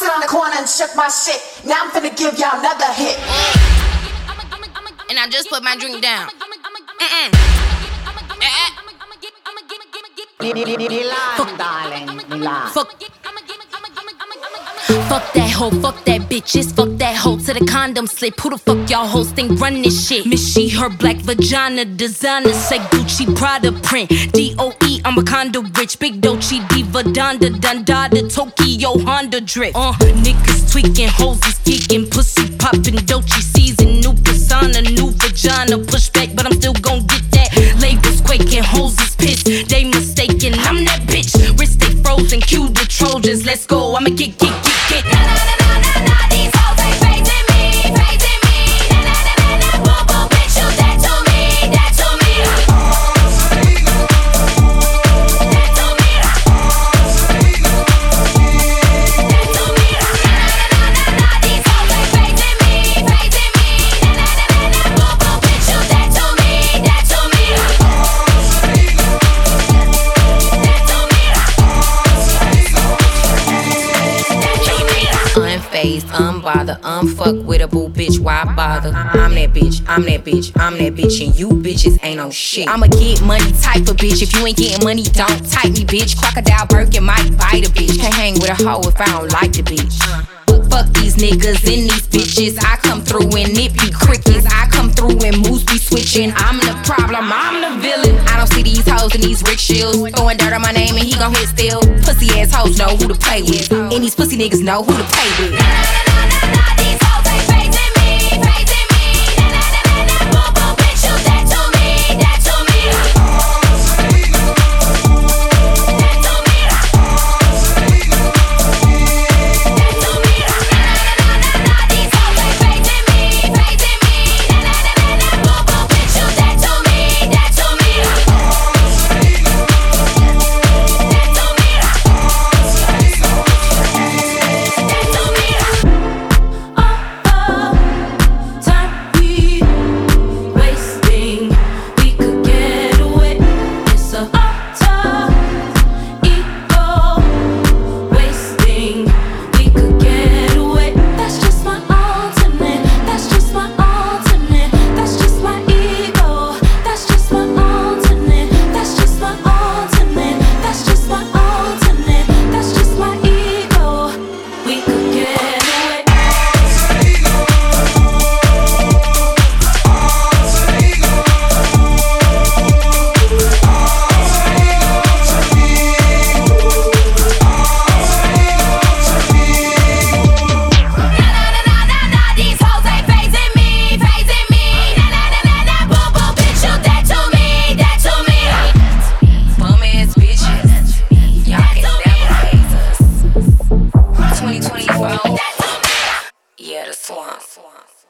sit on the corner and shook my shit. Now I'm finna give y'all another hit. And I just put my drink down. Milan, darling, Milan. Fuck that hoe, fuck that bitches, fuck that hoe to the condom slip. Who the fuck y'all hoes think run this shit? Miss she, her black vagina designer, say Gucci, Prada print. DOE, I'm a condo rich, big Dolce, Diva, Donda, Dundada, Tokyo, Honda drip. Niggas tweaking, hoes is geeking, pussy popping, Dolce season, new persona, new vagina, push back, but I'm still gon' get that. Labels quaking, hoes is pissed, they mistaken, I'm that bitch. Wrist stay frozen, cue the Trojans, let's go, I'ma get. Na na na na na, these hoes ain't praising me, praising me. Na na na na na, boom boom, bitch, you that to me, that to me. That to me. That to me. Na na na na na, these hoes ain't praising me, praising me. Na na na na na, boom boom, bitch, you that to me, that to me. Unfazed, unbothered, unfuckwittable bitch, why bother? I'm that bitch, I'm that bitch, I'm that bitch, and you bitches ain't on shit. I'ma get money type of bitch, if you ain't getting money, don't type me, bitch. Crocodile Birkin might bite a bitch, can't hang with a hoe if I don't like the bitch. Fuck these niggas and these bitches, I come through and it be crickets. I come through and moves be switching. I'm the problem, I'm the villain. I don't see these hoes in these rickshaws throwing dirt on my name and he gon' hit still. Pussy ass hoes know who to play with, and these pussy niggas know who to play with. Na na na na, these hoes ain't praising me, praising me. Na na na na na, boom boom, bitch, you that to me, that to me. That to me. That to me. Na na na na, these hoes ain't praising me, praising me. Na na na na na, boom boom, bitch, you that to me, that to me. Yeah, the swamp.